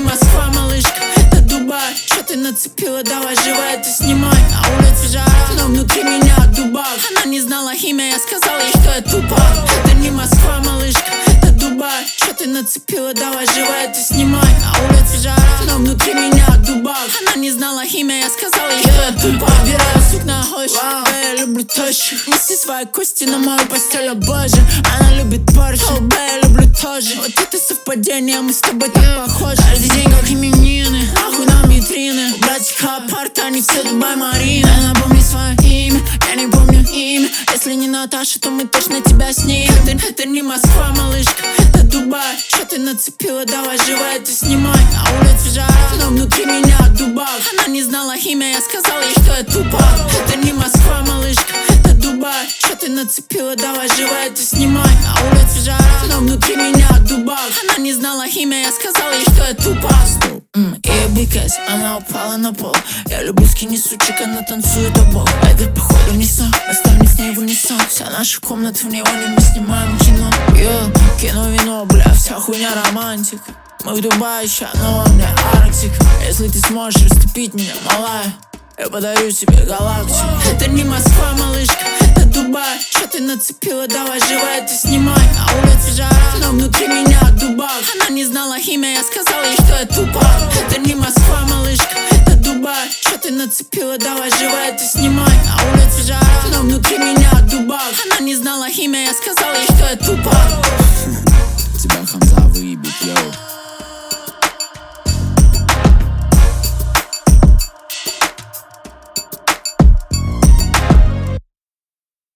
Москва, малышка, это Дубай. Что ты нацепила, давай живо это снимай. На улице жара, но внутри меня дубак. Она не знала имя, я сказал ей, что я тупак. Это не Москва, малышка, это Дубай. Что ты нацепила, давай живо это снимай. На улице жара, но внутри меня дубак. Она не знала имя, я сказал ей, что я тупак. Убираю сукна ощупь, я люблю тощих. Неси свои кости на мою постель, о боже. Она любит Порш, я люблю тоже. Вот это совпадение, мы с тобой так похожи. Каждый день как именины, нахуй нам витрины. У братика апарт, они все Дубай, Марина. Напомни свое имя, я не помню имя. Если не Наташа, то мы точно тебя снимем. Это не Москва, малышка, это Дубай. Что ты нацепила, давай живо это снимай. На улице жара, но внутри меня дубак. Она не знала имя, я сказал ей, что я тупак. Это не Москва, малышка, это Дубай. Что ты нацепила, давай живо это снимай. На улице жара, но внутри меня дубак. Она не знала имя, я сказал ей, что я тупак. И бикэс, она упала на пол. Я люблю скини сучек, она танцует обох. Это походу не сон, оставим с ней в унисон. Вся наша комната в неоне, мы снимаем кино. Кино, вино, бля, вся хуйня романтик. Мы в Дубае ща, но во мне Арктик. Если ты сможешь расступить меня, малая, я подарю тебе галактику. Это не Москва, малышка, это Дубай. Что ты нацепила, давай живо это снимай. На улице жара, но внутри меня дубак. Она не знала имя, я сказал ей, что я тупак. Это не Москва, малышка, это Дубай. Что ты нацепила, давай живо это снимай. На улице жара, но внутри меня дубак. Она не знала имя, я сказал ей, что я тупак.